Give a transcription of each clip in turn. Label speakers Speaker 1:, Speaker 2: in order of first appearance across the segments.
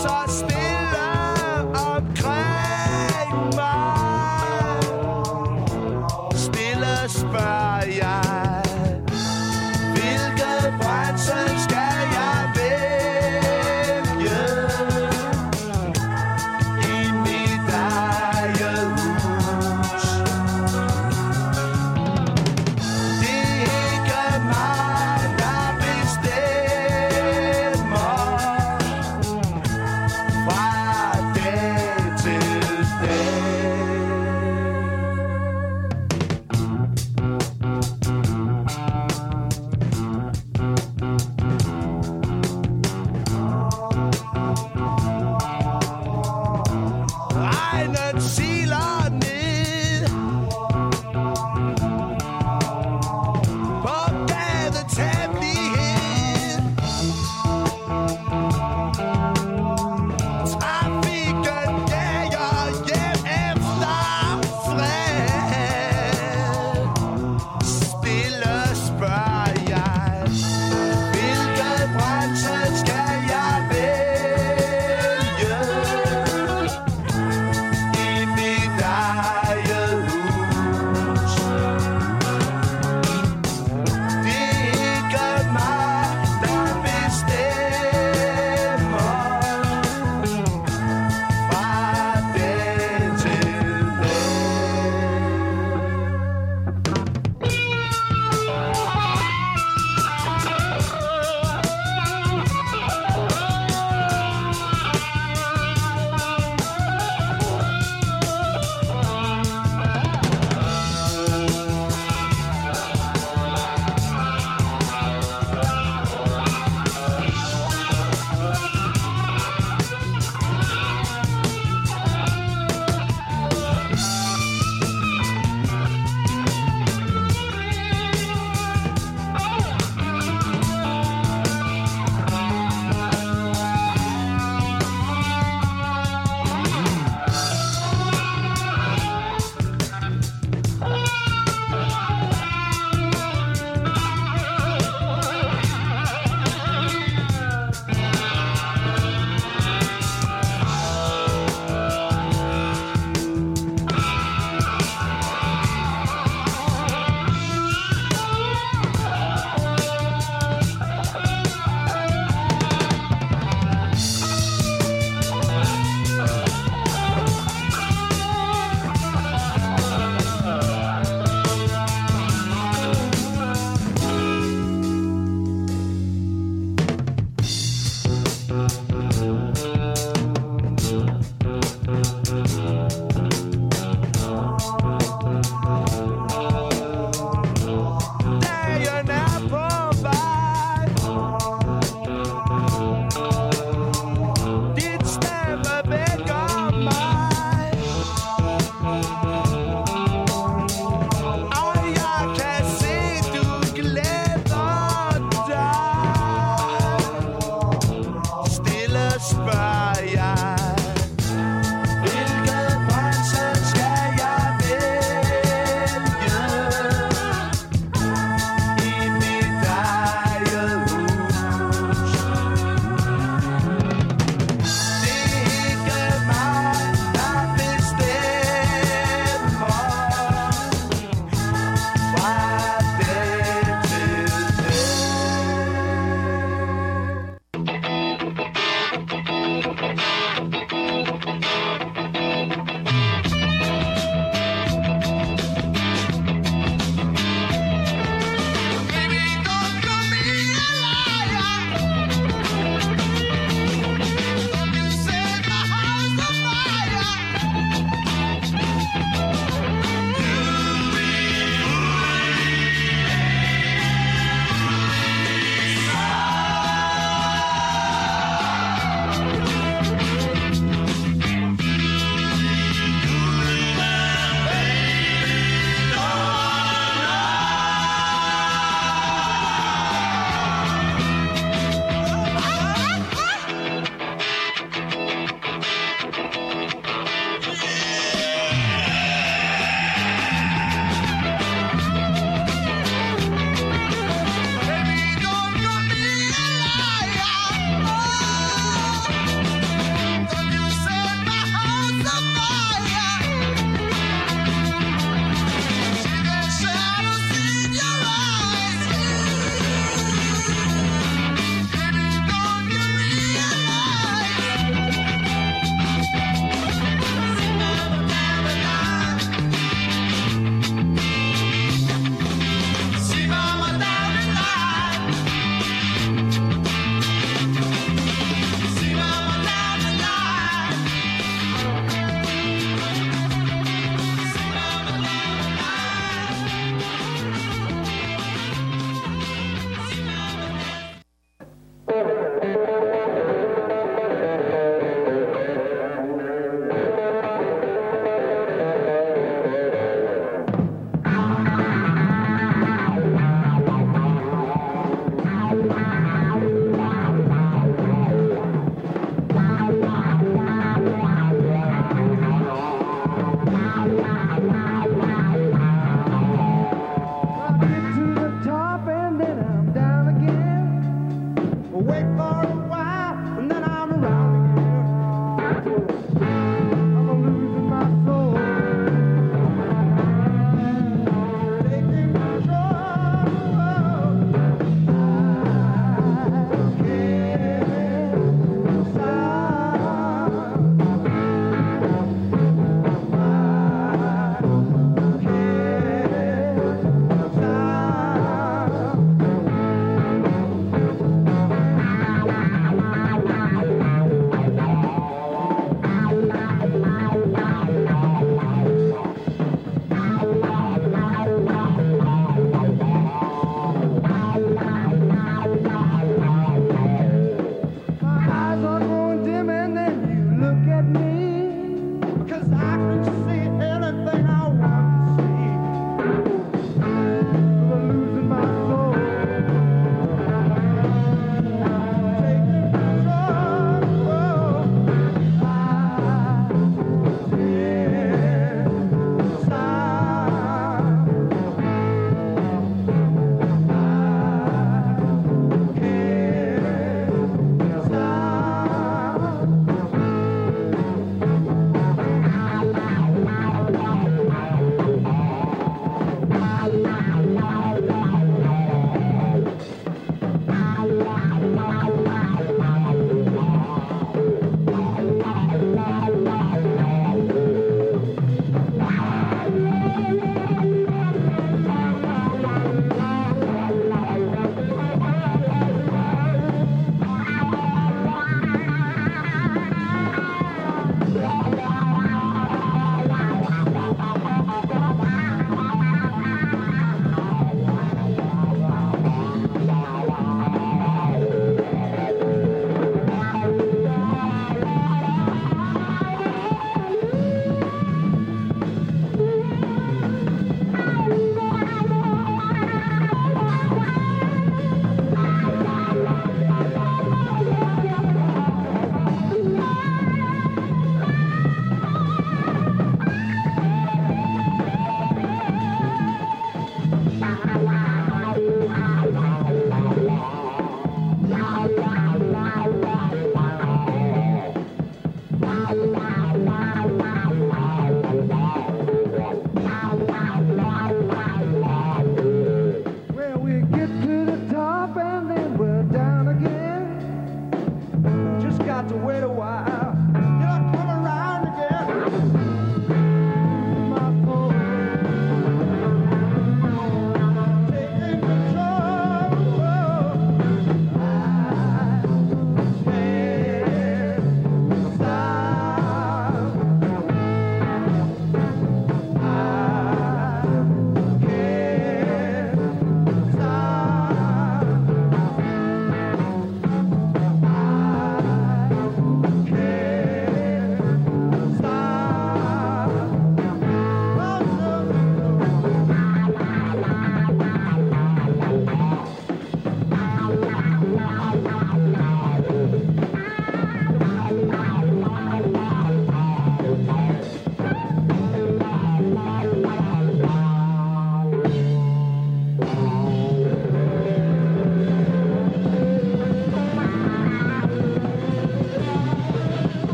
Speaker 1: så stille omkring mig. Stille spørger jeg, hvilket brændsel skal jeg vælge i mit eget hus? Det er ikke mig, der bestemmer. Fra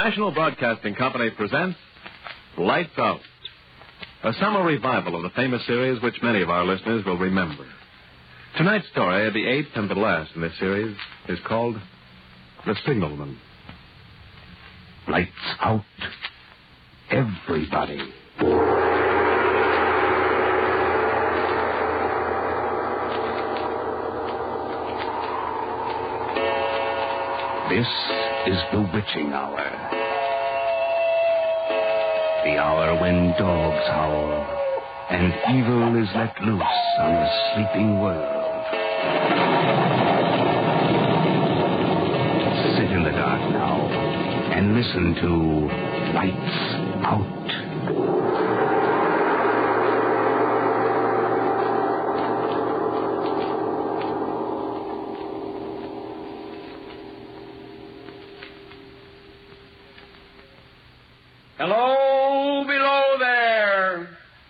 Speaker 2: National Broadcasting Company presents Lights Out, a summer revival of the famous series which many of our listeners will remember. Tonight's story, the eighth and the last in this series, is called The Signalman.
Speaker 3: Lights out. Everybody. This is the witching hour. The hour when dogs howl and evil is let loose on the sleeping world. Sit in the dark now and listen to Lights Out.
Speaker 4: Hello, below there.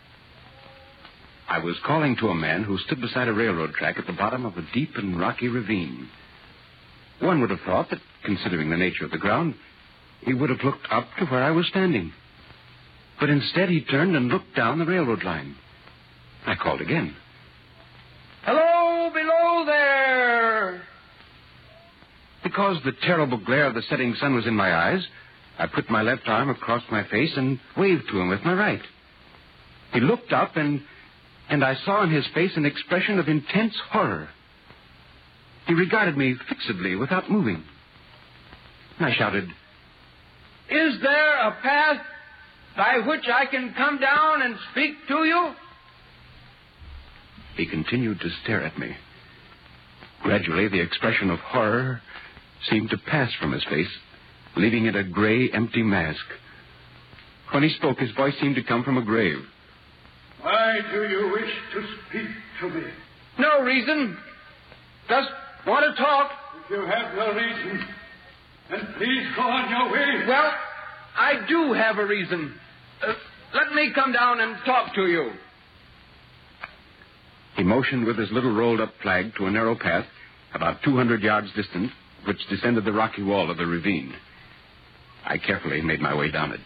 Speaker 3: I was calling to a man who stood beside a railroad track at the bottom of a deep and rocky ravine. One would have thought that, considering the nature of the ground, he would have looked up to where I was standing. But instead he turned and looked down the railroad line. I called again.
Speaker 4: Hello, below there.
Speaker 3: Because the terrible glare of the setting sun was in my eyes, I put my left arm across my face and waved to him with my right. He looked up, and I saw in his face an expression of intense horror. He regarded me fixedly without moving. I shouted,
Speaker 4: Is there a path by which I can come down and speak to you?
Speaker 3: He continued to stare at me. Gradually, the expression of horror seemed to pass from his face, leaving it a gray, empty mask. When he spoke, his voice seemed to come from a grave.
Speaker 5: Why do you wish to speak to me?
Speaker 4: No reason. Just want to talk.
Speaker 5: If you have no reason, then please go on your way.
Speaker 4: Well, I do have a reason. Let me come down and talk to you.
Speaker 3: He motioned with his little rolled-up flag to a narrow path about 200 yards distant, which descended the rocky wall of the ravine. I carefully made my way down it.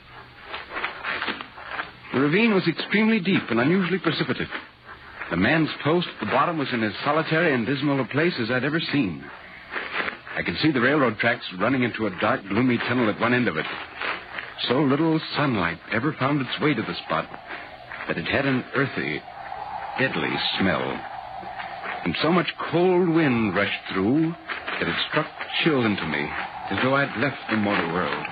Speaker 3: The ravine was extremely deep and unusually precipitate. The man's post at the bottom was in as solitary and dismal a place as I'd ever seen. I could see the railroad tracks running into a dark, gloomy tunnel at one end of it. So little sunlight ever found its way to the spot that it had an earthy, deadly smell. And so much cold wind rushed through that it struck chill into me, as though I'd left the mortal world.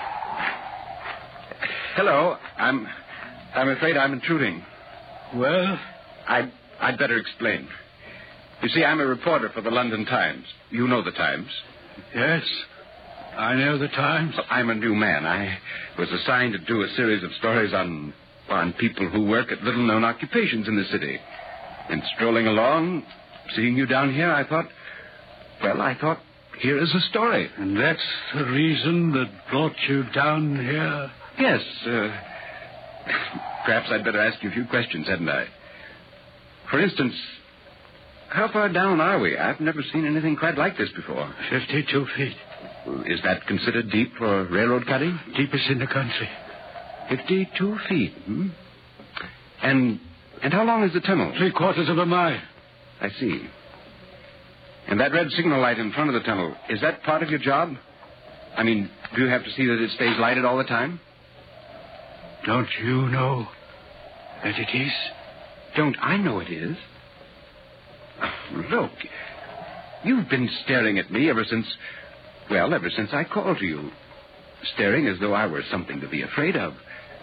Speaker 3: Hello, I'm afraid I'm intruding.
Speaker 5: Well?
Speaker 3: I'd better explain. You see, I'm a reporter for the London Times. You know the Times.
Speaker 5: Yes, I know the Times.
Speaker 3: Well, I'm a new man. I was assigned to do a series of stories on people who work at little-known occupations in the city. And strolling along, seeing you down here, I thought, here is a story.
Speaker 5: And that's the reason that brought you down here?
Speaker 3: Yes, perhaps I'd better ask you a few questions, hadn't I? For instance, how far down are we? I've never seen anything quite like this before.
Speaker 5: 52 feet.
Speaker 3: Is that considered deep for railroad cutting?
Speaker 5: Deepest in the country.
Speaker 3: 52 feet, And how long is the tunnel?
Speaker 5: 3/4 of a mile.
Speaker 3: I see. And that red signal light in front of the tunnel, is that part of your job? I mean, do you have to see that it stays lighted all the time?
Speaker 5: Don't you know that it is?
Speaker 3: Don't I know it is? Oh, look, you've been staring at me ever since I called to you. Staring as though I were something to be afraid of.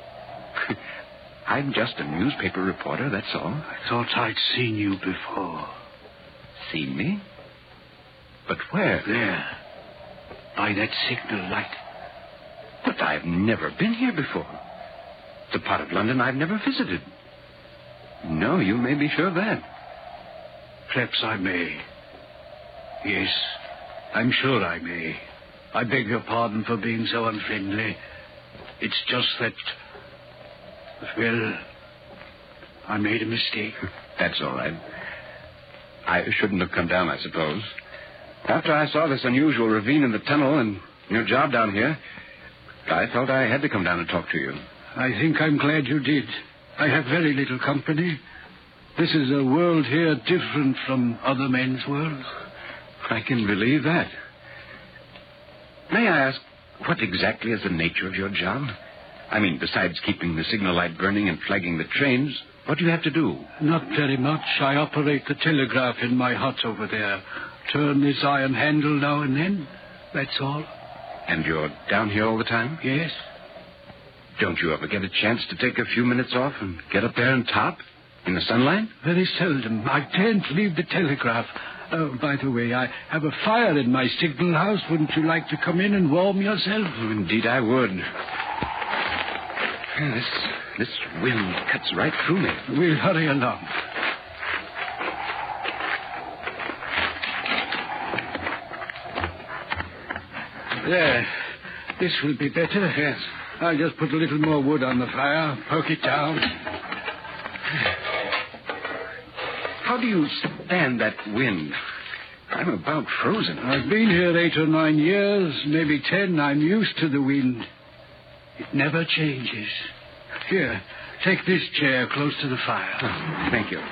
Speaker 3: I'm just a newspaper reporter, that's all.
Speaker 5: I thought I'd seen you before.
Speaker 3: Seen me? But where?
Speaker 5: There. By that signal light.
Speaker 3: But I've never been here before. It's a part of London I've never visited. No, you may be sure of that.
Speaker 5: Perhaps I may. Yes, I'm sure I may. I beg your pardon for being so unfriendly. It's just that, well, I made a mistake.
Speaker 3: That's all right. I shouldn't have come down, I suppose. After I saw this unusual ravine in the tunnel and your job down here, I felt I had to come down and talk to you.
Speaker 5: I think I'm glad you did. I have very little company. This is a world here different from other men's worlds.
Speaker 3: I can believe that. May I ask, what exactly is the nature of your job? I mean, besides keeping the signal light burning and flagging the trains, what do you have to do?
Speaker 5: Not very much. I operate the telegraph in my hut over there. Turn this iron handle now and then. That's all.
Speaker 3: And you're down here all the time?
Speaker 5: Yes.
Speaker 3: Don't you ever get a chance to take a few minutes off and get up there and top in the sunlight?
Speaker 5: Very seldom. I can't leave the telegraph. By the way, I have a fire in my signal house. Wouldn't you like to come in and warm yourself?
Speaker 3: Oh, indeed I would. This wind cuts right through me.
Speaker 5: We'll hurry along. There. This will be better.
Speaker 3: Yes.
Speaker 5: I'll just put a little more wood on the fire, poke it down.
Speaker 3: How do you stand that wind? I'm about frozen.
Speaker 5: I've been here 8 or 9 years, maybe 10. I'm used to the wind. It never changes. Here, take this chair close to the fire.
Speaker 3: Oh, thank you.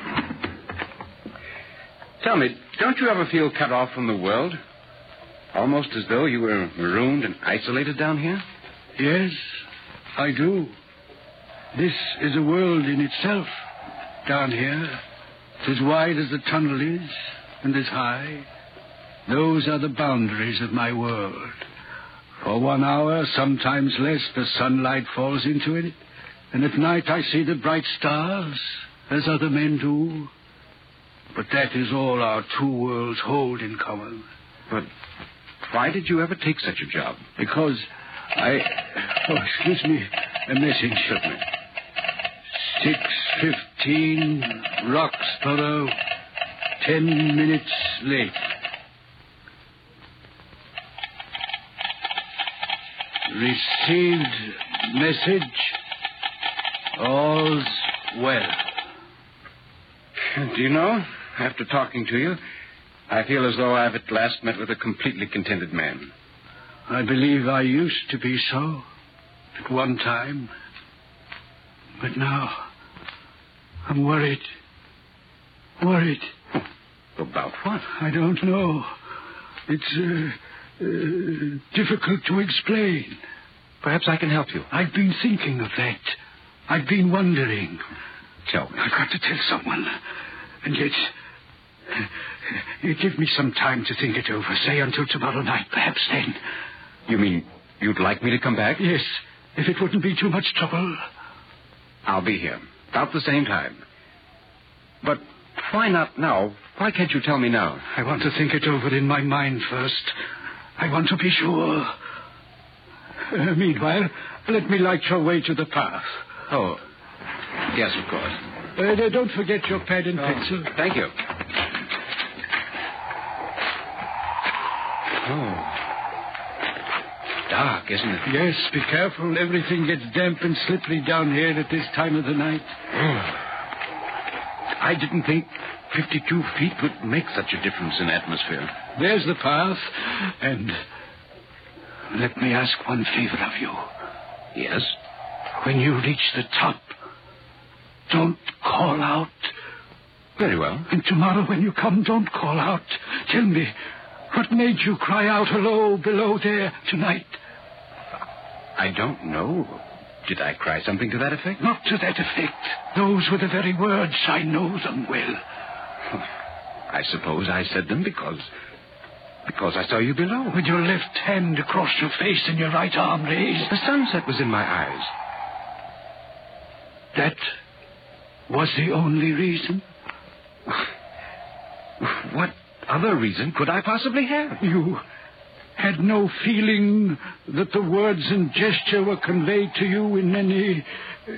Speaker 3: Tell me, don't you ever feel cut off from the world? Almost as though you were marooned and isolated down here?
Speaker 5: Yes, I do. This is a world in itself. Down here, it's as wide as the tunnel is, and as high. Those are the boundaries of my world. For 1 hour, sometimes less, the sunlight falls into it, and at night I see the bright stars, as other men do. But that is all our two worlds hold in common.
Speaker 3: But why did you ever take such a job?
Speaker 5: Because excuse me, a message.
Speaker 3: Certainly.
Speaker 5: 6:15, Roxborough, 10 minutes late. Received message. All's well.
Speaker 3: Do you know, after talking to you, I feel as though I've at last met with a completely contented man.
Speaker 5: I believe I used to be so at one time. But now, I'm worried. Worried.
Speaker 3: About what?
Speaker 5: I don't know. It's difficult to explain.
Speaker 3: Perhaps I can help you.
Speaker 5: I've been thinking of that. I've been wondering.
Speaker 3: Tell me.
Speaker 5: I've got to tell someone. And yet, give me some time to think it over. Say until tomorrow night, perhaps then.
Speaker 3: You mean you'd like me to come back?
Speaker 5: Yes, if it wouldn't be too much trouble.
Speaker 3: I'll be here, about the same time. But why not now? Why can't you tell me now?
Speaker 5: I want to think it over in my mind first. I want to be sure. Meanwhile, let me light your way to the path.
Speaker 3: Oh, yes, of course.
Speaker 5: Don't forget your pad and pencil.
Speaker 3: Thank you. Oh. Dark, isn't it?
Speaker 5: Yes, be careful. Everything gets damp and slippery down here at this time of the night.
Speaker 3: I didn't think 52 feet would make such a difference in atmosphere.
Speaker 5: There's the path. And let me ask one favor of you.
Speaker 3: Yes?
Speaker 5: When you reach the top, don't call out.
Speaker 3: Very well.
Speaker 5: And tomorrow when you come, don't call out. Tell me, what made you cry out hello below there tonight?
Speaker 3: I don't know. Did I cry something to that effect?
Speaker 5: Not to that effect. Those were the very words. I know them well.
Speaker 3: I suppose I said them because I saw you below.
Speaker 5: With your left hand across your face and your right arm raised.
Speaker 3: The sunset was in my eyes.
Speaker 5: That was the only reason?
Speaker 3: What other reason could I possibly have?
Speaker 5: You had no feeling that the words and gesture were conveyed to you in any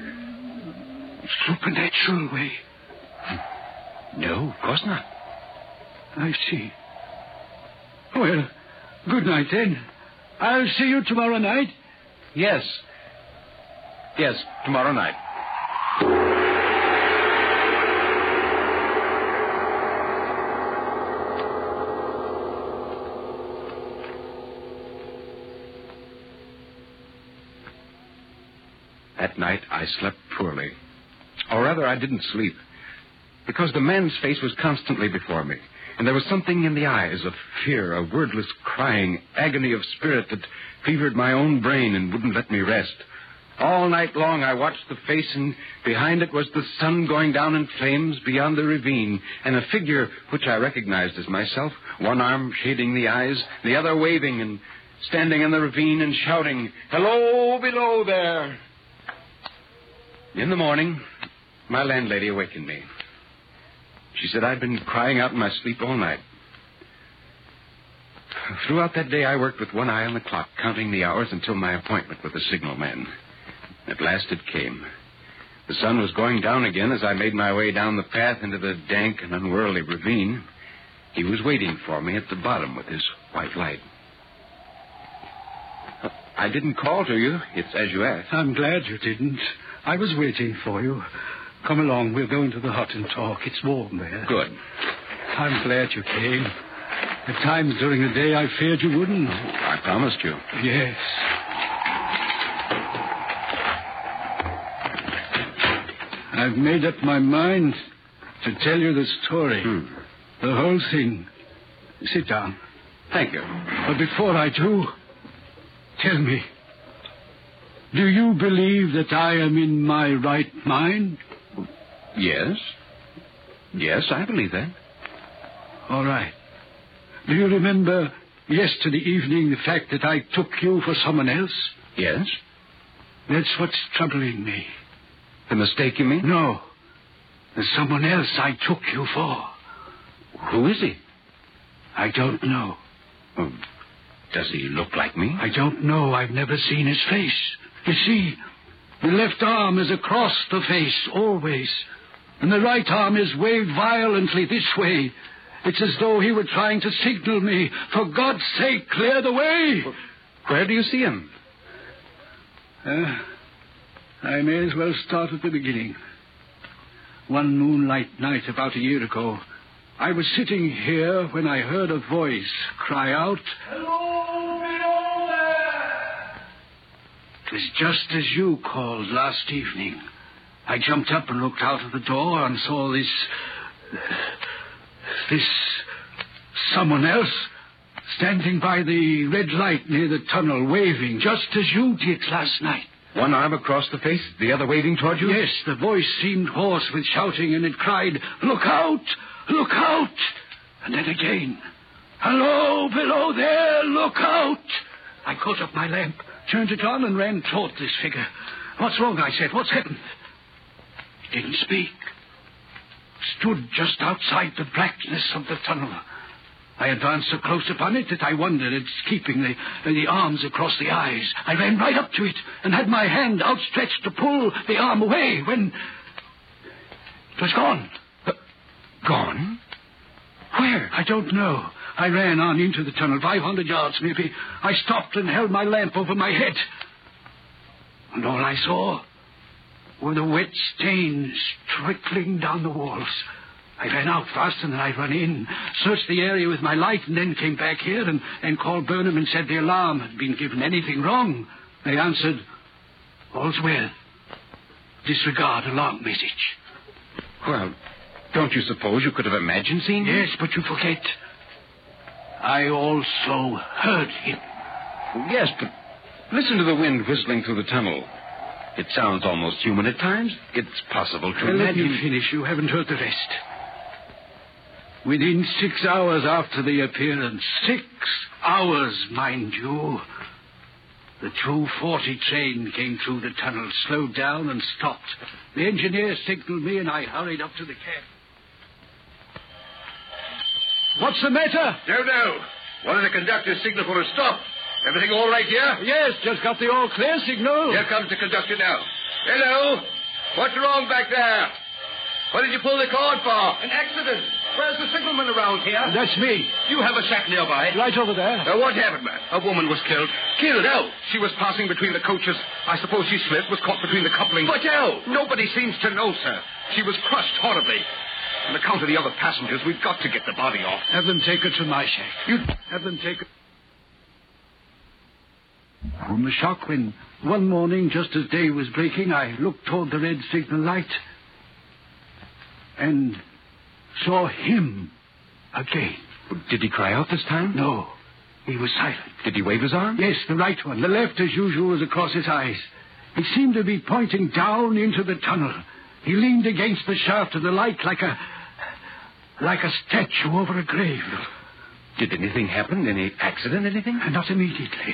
Speaker 5: supernatural way?
Speaker 3: No, of course not.
Speaker 5: I see. Well, good night then. I'll see you tomorrow night.
Speaker 3: Yes. Yes, tomorrow night. That night, I slept poorly. Or rather, I didn't sleep. Because the man's face was constantly before me. And there was something in the eyes of fear, a wordless crying, agony of spirit that fevered my own brain and wouldn't let me rest. All night long, I watched the face, and behind it was the sun going down in flames beyond the ravine, and a figure which I recognized as myself, one arm shading the eyes, the other waving and standing in the ravine and shouting, "Hello, below there!" In the morning, my landlady awakened me. She said I'd been crying out in my sleep all night. Throughout that day, I worked with one eye on the clock, counting the hours until my appointment with the signalman. At last it came. The sun was going down again as I made my way down the path into the dank and unworldly ravine. He was waiting for me at the bottom with his white light. I didn't call to you. It's as you asked.
Speaker 5: I'm glad you didn't. I was waiting for you. Come along. We'll go into the hut and talk. It's warm there.
Speaker 3: Good.
Speaker 5: I'm glad you came. At times during the day, I feared you wouldn't.
Speaker 3: I promised you.
Speaker 5: Yes. I've made up my mind to tell you the story. The whole thing. Sit down.
Speaker 3: Thank you.
Speaker 5: But before I do, tell me, do you believe that I am in my right mind?
Speaker 3: Yes. Yes, I believe that.
Speaker 5: All right. Do you remember yesterday evening the fact that I took you for someone else?
Speaker 3: Yes.
Speaker 5: That's what's troubling me.
Speaker 3: The mistake, you mean?
Speaker 5: No. There's someone else I took you for.
Speaker 3: Who is he?
Speaker 5: I don't know.
Speaker 3: Oh, does he look like me?
Speaker 5: I don't know. I've never seen his face. You see, the left arm is across the face, always. And the right arm is waved violently this way. It's as though he were trying to signal me. For God's sake, clear the way.
Speaker 3: Where do you see him?
Speaker 5: I may as well start at the beginning. One moonlight night about a year ago, I was sitting here when I heard a voice cry out, "Hello, below there!" It was just as you called last evening. I jumped up and looked out of the door and saw this someone else standing by the red light near the tunnel, waving, just as you did last night.
Speaker 3: One arm across the face, the other waving toward you?
Speaker 5: Yes, the voice seemed hoarse with shouting, and it cried, "Look out! Look out!" And then again, "Hello, below there! Look out!" I caught up my lamp, turned it on, and ran toward this figure. "What's wrong?" I said. "What's happened?" He didn't speak. Stood just outside the blackness of the tunnel. I advanced so close upon it that I wondered at its keeping the arms across the eyes. I ran right up to it and had my hand outstretched to pull the arm away when it was gone.
Speaker 3: Gone? Where?
Speaker 5: I don't know. I ran on into the tunnel, 500 yards maybe. I stopped and held my lamp over my head. And all I saw were the wet stains trickling down the walls. I ran out faster than I'd run in, searched the area with my light, and then came back here and called Burnham and said the alarm had been given. Anything wrong? They answered, "All's well. Disregard alarm message."
Speaker 3: Well, don't you suppose you could have imagined seeing him?
Speaker 5: Yes, but you forget. I also heard him.
Speaker 3: Yes, but listen to the wind whistling through the tunnel. It sounds almost human at times. It's possible to
Speaker 5: Let
Speaker 3: imagine...
Speaker 5: me finish. You haven't heard the rest. Within 6 hours after the appearance, 6 hours, mind you, the 2:40 train came through the tunnel, slowed down and stopped. The engineer signaled me and I hurried up to the cab. What's the matter?
Speaker 6: Don't know. What did the conductor signal for a stop? Everything all right here?
Speaker 5: Yes, just got the all clear signal.
Speaker 6: Here comes the conductor now. Hello? What's wrong back there? What did you pull the cord for?
Speaker 4: An accident. Where's the signalman around here?
Speaker 5: That's me.
Speaker 6: You have a shack nearby.
Speaker 5: Right over there.
Speaker 6: What happened, man?
Speaker 7: A woman was killed.
Speaker 6: Killed how?
Speaker 7: She was passing between the coaches. I suppose she slipped, was caught between the couplings.
Speaker 6: But how?
Speaker 7: Nobody seems to know, sir. She was crushed horribly. On account of the other passengers, we've got to get the body off.
Speaker 5: Have them take her to my shack.
Speaker 7: You...
Speaker 5: Have them take her... from the shock when one morning, just as day was breaking, I looked toward the red signal light and saw him again.
Speaker 3: Did he cry out this time?
Speaker 5: No, he was silent.
Speaker 3: Did he wave his arm?
Speaker 5: Yes, the right one. The left, as usual, was across his eyes. He seemed to be pointing down into the tunnel. He leaned against the shaft of the light like a statue over a grave.
Speaker 3: Did anything happen? Any accident, anything?
Speaker 5: Not immediately.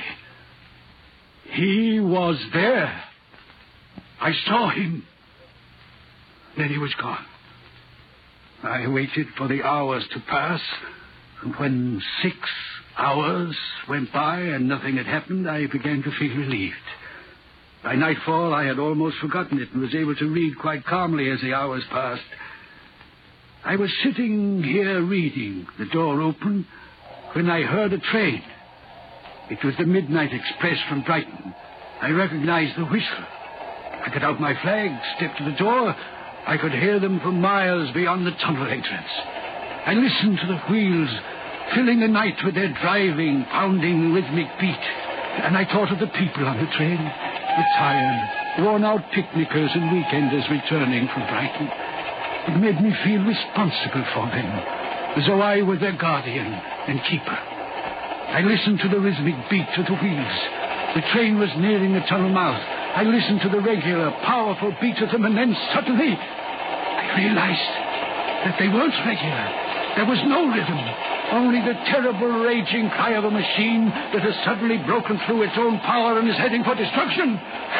Speaker 5: He was there. I saw him. Then he was gone. I waited for the hours to pass, and when 6 hours went by and nothing had happened, I began to feel relieved. By nightfall, I had almost forgotten it and was able to read quite calmly as the hours passed. I was sitting here reading, the door open, when I heard a train. It was the midnight express from Brighton. I recognized the whistle. I got out my flag, stepped to the door. I could hear them for miles beyond the tunnel entrance. I listened to the wheels, filling the night with their driving, pounding, rhythmic beat. And I thought of the people on the train, the tired, worn-out picnickers and weekenders returning from Brighton. It made me feel responsible for them, as though I were their guardian and keeper. I listened to the rhythmic beat of the wheels. The train was nearing the tunnel mouth. I listened to the regular, powerful beat of them, and then suddenly I realized that they weren't regular. There was no rhythm, only the terrible, raging cry of a machine that has suddenly broken through its own power and is heading for destruction.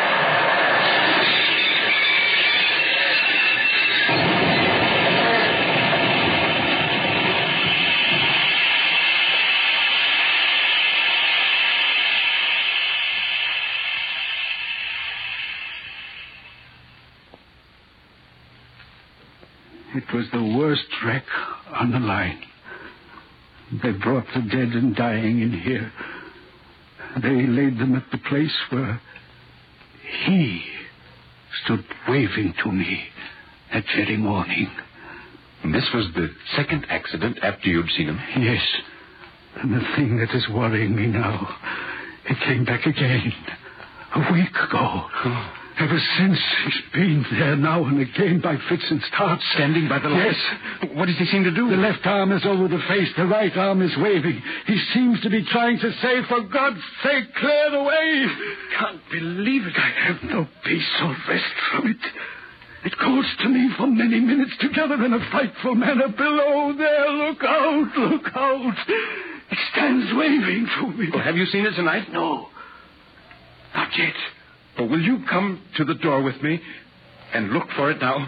Speaker 5: It was the worst wreck on the line. They brought the dead and dying in here. They laid them at the place where he stood waving to me that very morning.
Speaker 3: And this was the second accident after you'd seen him?
Speaker 5: Yes. And the thing that is worrying me now, it came back again a week ago.
Speaker 3: Oh.
Speaker 5: Ever since, he's been there now and again by fits and starts.
Speaker 3: Standing by the light?
Speaker 5: Yes.
Speaker 3: What does he seem to do?
Speaker 5: The left arm is over the face. The right arm is waving. He seems to be trying to say, for God's sake, clear the way. Can't believe it. I have no peace or rest from it. It goes to me for many minutes together in a frightful manner. Below there, look out, look out. It stands waving to me.
Speaker 3: Well, have you seen it tonight?
Speaker 5: No. Not yet.
Speaker 3: Well, will you come to the door with me and look for it now?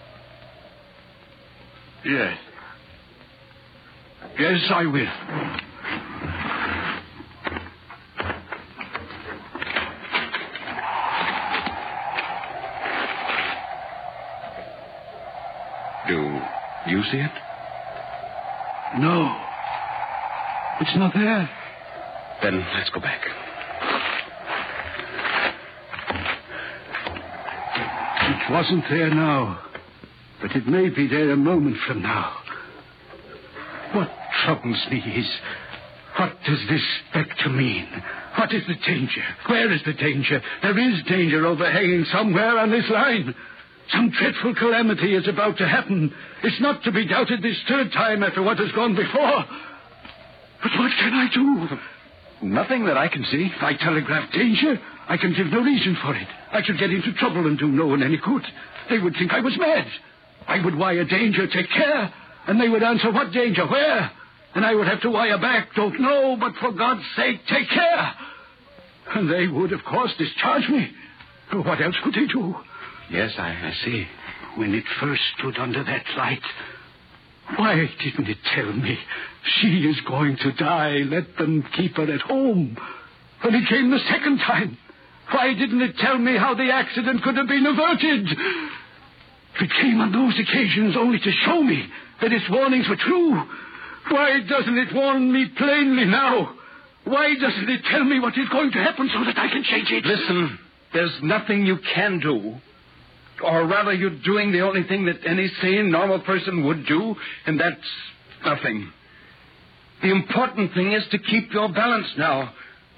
Speaker 5: Yes. Yes, I will.
Speaker 3: Do you see it?
Speaker 5: No. It's not there.
Speaker 3: Then let's go back.
Speaker 5: It wasn't there now, but it may be there a moment from now. What troubles me is, what does this spectre mean? What is the danger? Where is the danger? There is danger overhanging somewhere on this line. Some dreadful calamity is about to happen. It's not to be doubted this third time after what has gone before. But what can I do?
Speaker 3: Nothing that I can see.
Speaker 5: If I telegraph danger, I can give no reason for it. I should get into trouble and do no one any good. They would think I was mad. I would wire danger, take care, and they would answer, what danger, where? And I would have to wire back, don't know, but for God's sake, take care. And they would, of course, discharge me. What else could they do?
Speaker 3: Yes, I see.
Speaker 5: When it first stood under that light, why didn't it tell me she is going to die? Let them keep her at home. When it came the second time, why didn't it tell me how the accident could have been averted? If it came on those occasions only to show me that its warnings were true, why doesn't it warn me plainly now? Why doesn't it tell me what is going to happen so that I can change it?
Speaker 4: Listen, there's nothing you can do. Or rather, you're doing the only thing that any sane, normal person would do, and that's nothing. The important thing is to keep your balance now.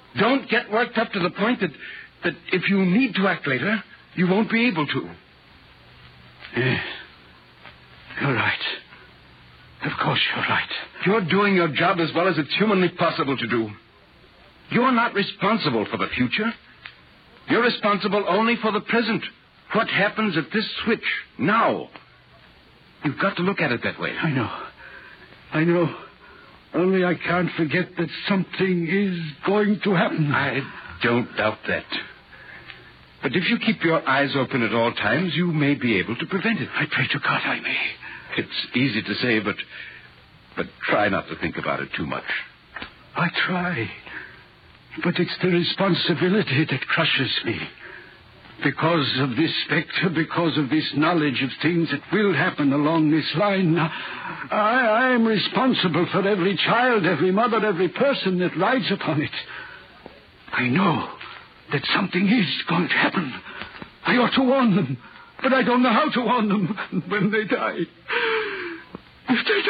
Speaker 4: Don't get worked up to the point that if you need to act later, you won't be able to.
Speaker 5: Yes. You're right. Of course you're right.
Speaker 4: You're doing your job as well as it's humanly possible to do. You're not responsible for the future. You're responsible only for the present. What happens at this switch, now. You've got to look at it that way.
Speaker 5: I know. Only I can't forget that something is going to happen.
Speaker 4: I don't doubt that. But if you keep your eyes open at all times, you may be able to prevent it.
Speaker 5: I pray to God I may.
Speaker 4: It's easy to say, but try not to think about it too much.
Speaker 5: I try. But it's the responsibility that crushes me. Because of this specter, because of this knowledge of things that will happen along this line, I am responsible for every child, every mother, every person that rides upon it. I know that something is going to happen. I ought to warn them, but I don't know how to warn them when they die. If they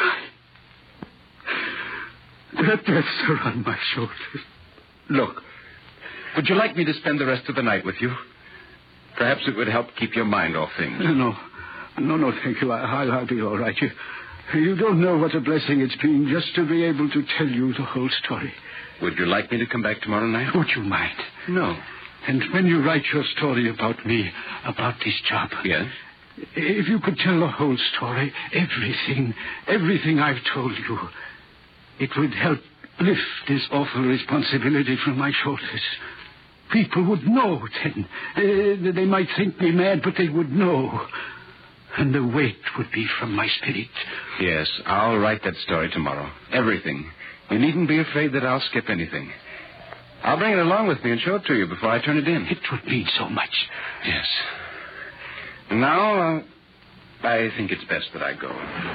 Speaker 5: die, their deaths are on my shoulders.
Speaker 4: Look, would you like me to spend the rest of the night with you? Perhaps it would help keep your mind off things.
Speaker 5: No, thank you. I'll be all right. You don't know what a blessing it's been just to be able to tell you the whole story.
Speaker 4: Would you like me to come back tomorrow night?
Speaker 5: Would you mind?
Speaker 4: No.
Speaker 5: And when you write your story about me, about this job...
Speaker 4: Yes?
Speaker 5: If you could tell the whole story, everything I've told you, it would help lift this awful responsibility from my shoulders. People would know then. They might think me mad, but they would know. And the weight would be from my spirit.
Speaker 4: Yes, I'll write that story tomorrow. Everything. You needn't be afraid that I'll skip anything. I'll bring it along with me and show it to you before I turn it in.
Speaker 5: It would mean so much.
Speaker 4: Yes. And now, I think it's best that I go.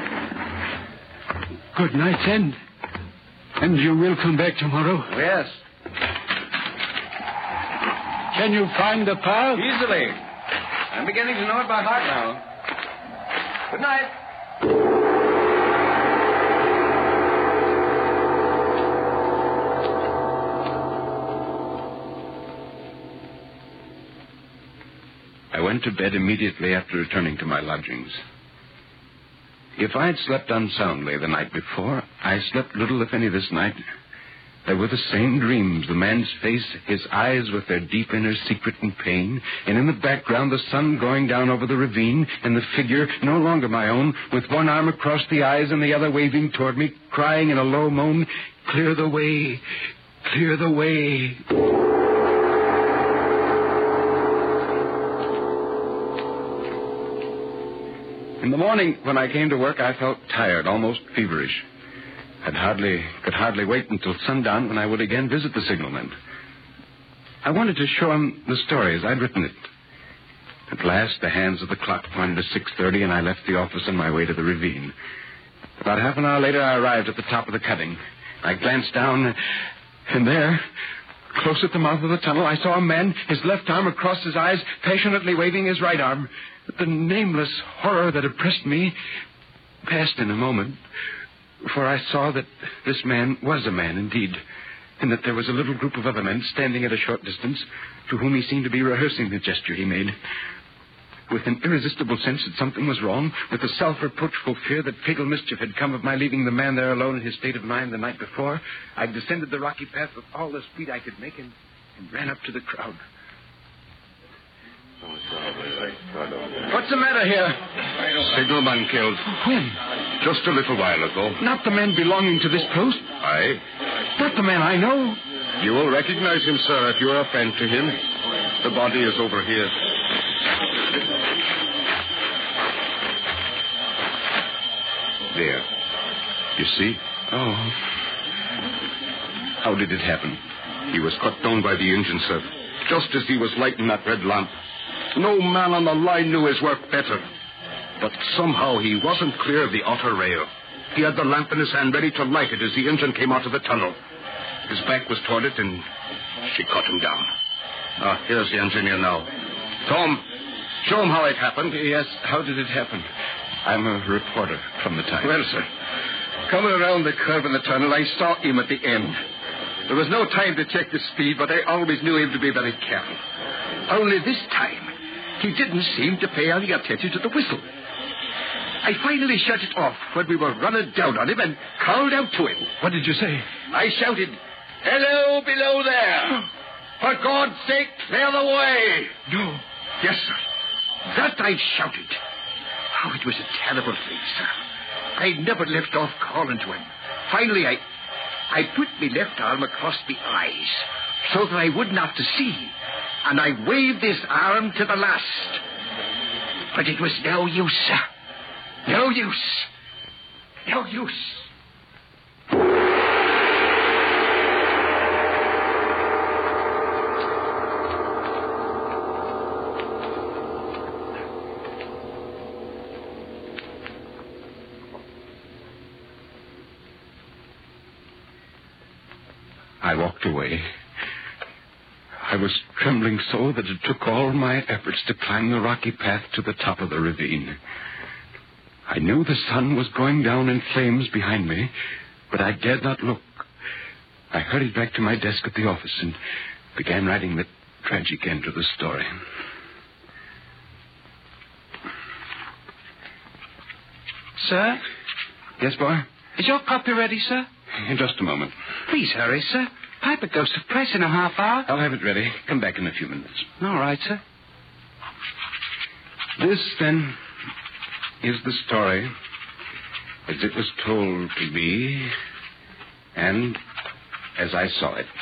Speaker 5: Good night, then. And you will come back tomorrow?
Speaker 4: Yes.
Speaker 5: Can you find the path?
Speaker 4: Easily. I'm beginning to know it by heart now. Good night. I went to bed immediately after returning to my lodgings. If I had slept unsoundly the night before, I slept little, if any, this night. There were the same dreams, the man's face, his eyes with their deep inner secret and pain, and in the background the sun going down over the ravine, and the figure, no longer my own, with one arm across the eyes and the other waving toward me, crying in a low moan, "Clear the way, clear the way." In the morning, when I came to work, I felt tired, almost feverish. I could hardly wait until sundown when I would again visit the signalman. I wanted to show him the story as I'd written it. At last, the hands of the clock pointed to 6:30, and I left the office on my way to the ravine. About half an hour later, I arrived at the top of the cutting. I glanced down, and there, close at the mouth of the tunnel, I saw a man, his left arm across his eyes, passionately waving his right arm. The nameless horror that oppressed me passed in a moment, for I saw that this man was a man indeed, and that there was a little group of other men standing at a short distance to whom he seemed to be rehearsing the gesture he made. With an irresistible sense that something was wrong, with a self-reproachful fear that fatal mischief had come of my leaving the man there alone in his state of mind the night before, I descended the rocky path with all the speed I could make and ran up to the crowd. What's the matter here?
Speaker 7: Signalman killed.
Speaker 4: When?
Speaker 7: Just a little while ago.
Speaker 4: Not the man belonging to this post?
Speaker 7: Aye.
Speaker 4: Not the man I know.
Speaker 7: You will recognize him, sir, if you are a friend to him. The body is over here. There. You see?
Speaker 4: Oh. How did it happen?
Speaker 7: He was cut down by the engine, sir, just as he was lighting that red lamp. No man on the line knew his work better. But somehow he wasn't clear of the outer rail. He had the lamp in his hand ready to light it as the engine came out of the tunnel. His back was toward it, and she cut him down. Here's the engineer now. Tom, show him how it happened.
Speaker 4: Yes, how did it happen? I'm a reporter from the Times.
Speaker 6: Well, sir, coming around the curve in the tunnel, I saw him at the end. There was no time to check the speed, but I always knew him to be very careful. Only this time, he didn't seem to pay any attention to the whistle. I finally shut it off when we were running down on him and called out to him.
Speaker 5: What did you say?
Speaker 6: I shouted, "Hello, below there! For God's sake, clear the way!"
Speaker 5: No.
Speaker 6: Yes, sir. That I shouted. Oh, it was a terrible thing, sir. I never left off calling to him. Finally, I put my left arm across my eyes so that I wouldn't have to see, and I waved this arm to the last. But it was no use, sir. No use. No use.
Speaker 3: I walked away. I was trembling so that it took all my efforts to climb the rocky path to the top of the ravine. I knew the sun was going down in flames behind me, but I dared not look. I hurried back to my desk at the office and began writing the tragic end to the story.
Speaker 5: Sir?
Speaker 3: Yes, boy?
Speaker 5: Is your copy ready, sir?
Speaker 3: In just a moment.
Speaker 5: Please hurry, sir. Piper goes to press in a half hour.
Speaker 3: I'll have it ready. Come back in a few minutes.
Speaker 5: All right, sir.
Speaker 3: This, then, is the story as it was told to me and as I saw it.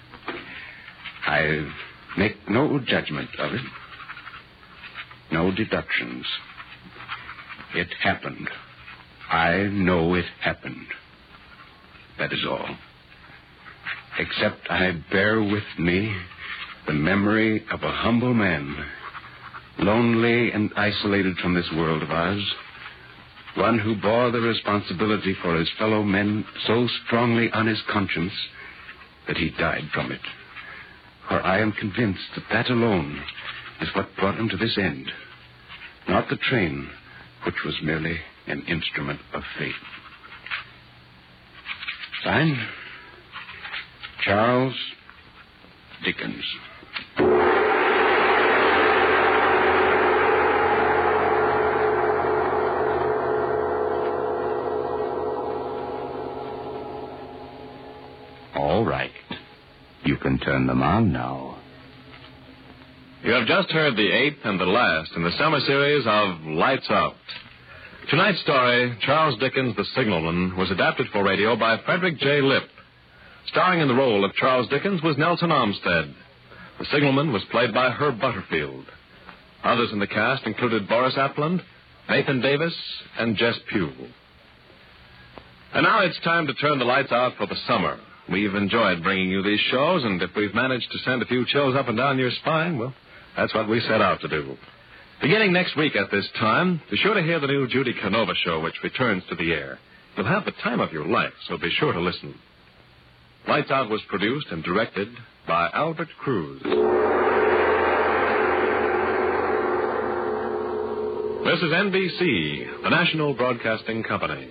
Speaker 3: I make no judgment of it, no deductions. It happened. I know it happened. That is all. Except I bear with me the memory of a humble man, lonely and isolated from this world of ours, one who bore the responsibility for his fellow men so strongly on his conscience that he died from it. For I am convinced that that alone is what brought him to this end, not the train, which was merely an instrument of fate. Signed, Charles Dickens.
Speaker 8: All right. You can turn them on now.
Speaker 2: You have just heard the eighth and the last in the summer series of Lights Out. Tonight's story, Charles Dickens' The Signalman, was adapted for radio by Frederick J. Lipp. Starring in the role of Charles Dickens was Nelson Olmsted. The Signalman was played by Herb Butterfield. Others in the cast included Boris Apland, Nathan Davis, and Jess Pugh. And now it's time to turn the lights out for the summer. We've enjoyed bringing you these shows, and if we've managed to send a few chills up and down your spine, well, that's what we set out to do. Beginning next week at this time, be sure to hear the new Judy Canova show, which returns to the air. You'll have the time of your life, so be sure to listen. Lights Out was produced and directed by Albert Cruz. This is NBC, the National Broadcasting Company.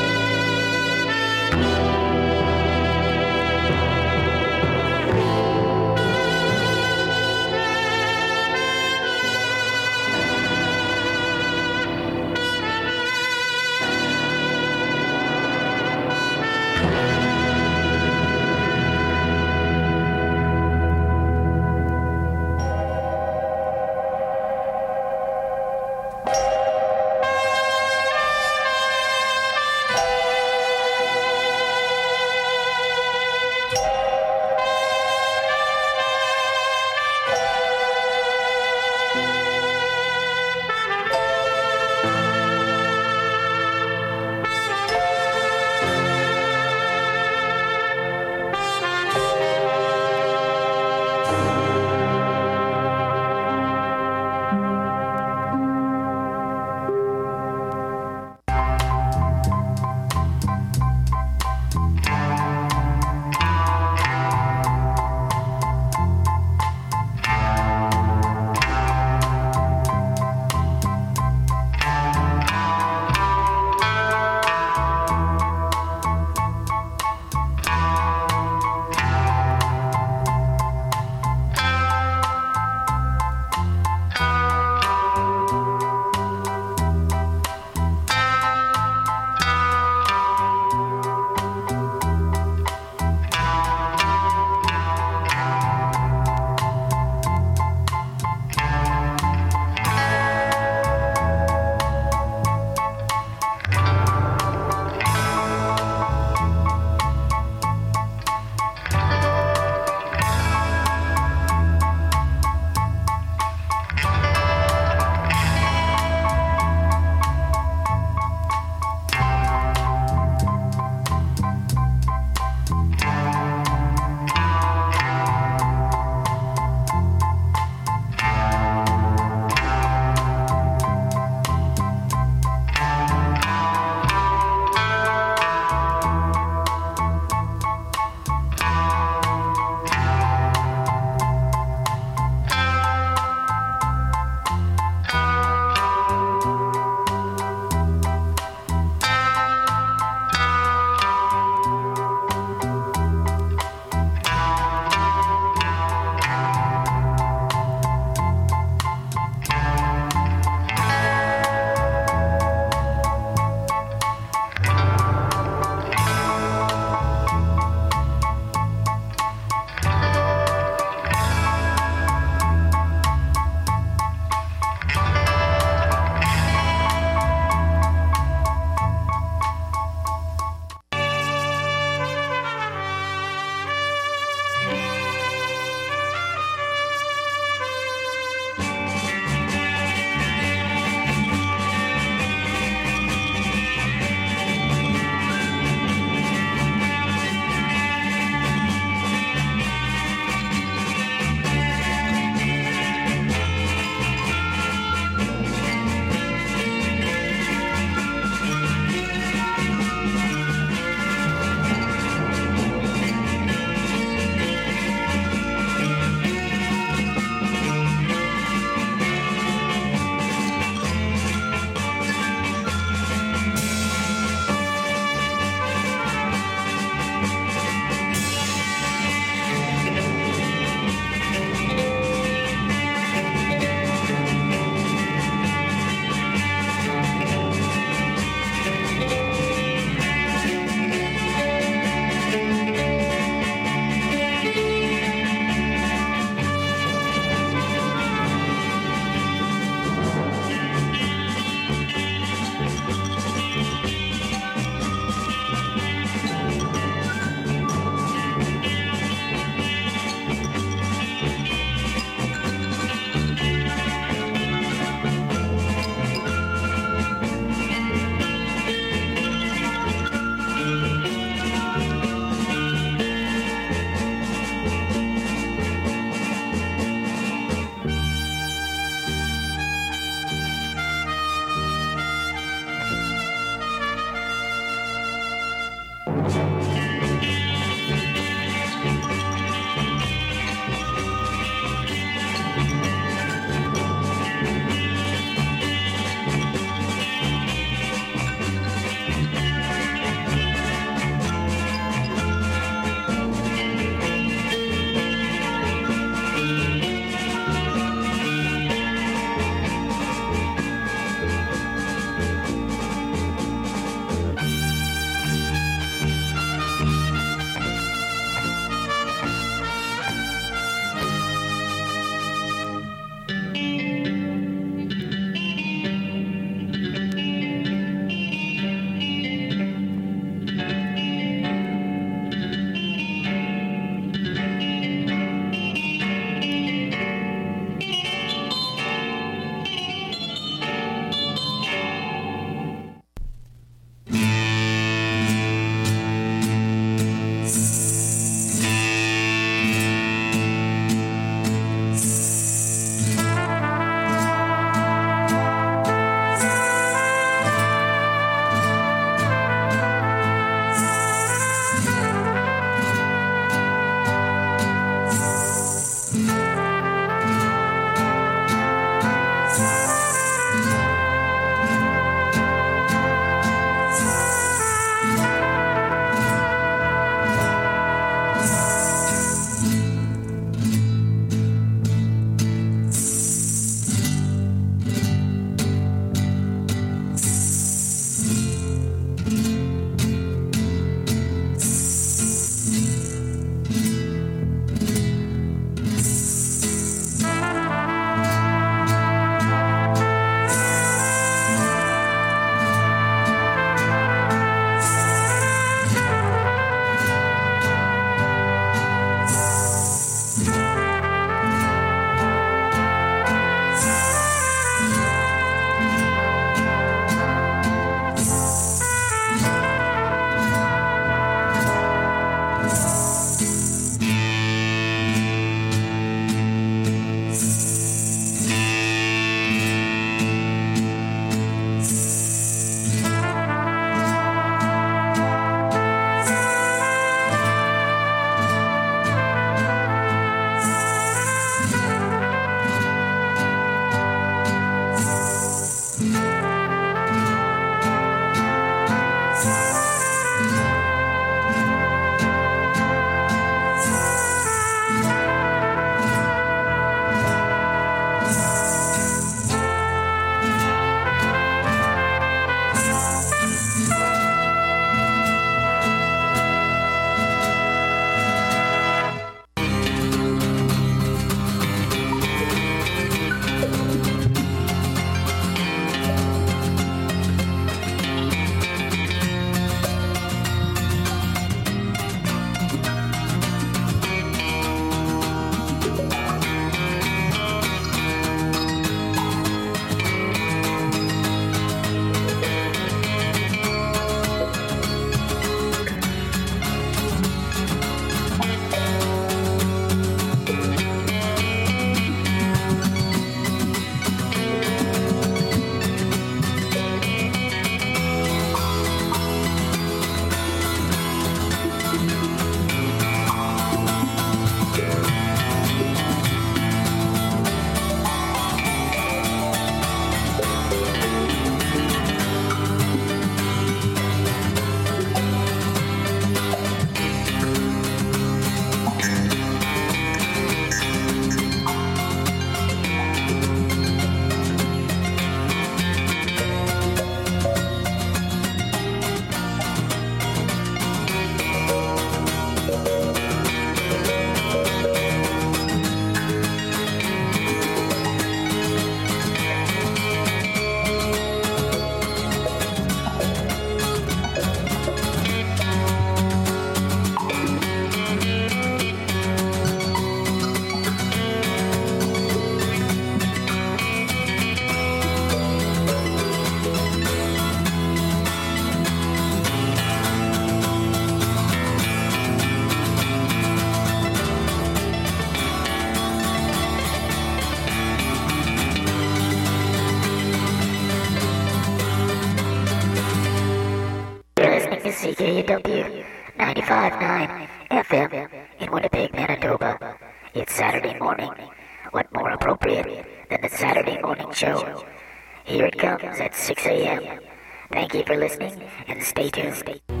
Speaker 9: CKUW 95.9 FM in Winnipeg, Manitoba. It's Saturday morning. What more appropriate than the Saturday morning show? Here it comes at 6 a.m. Thank you for listening and stay tuned.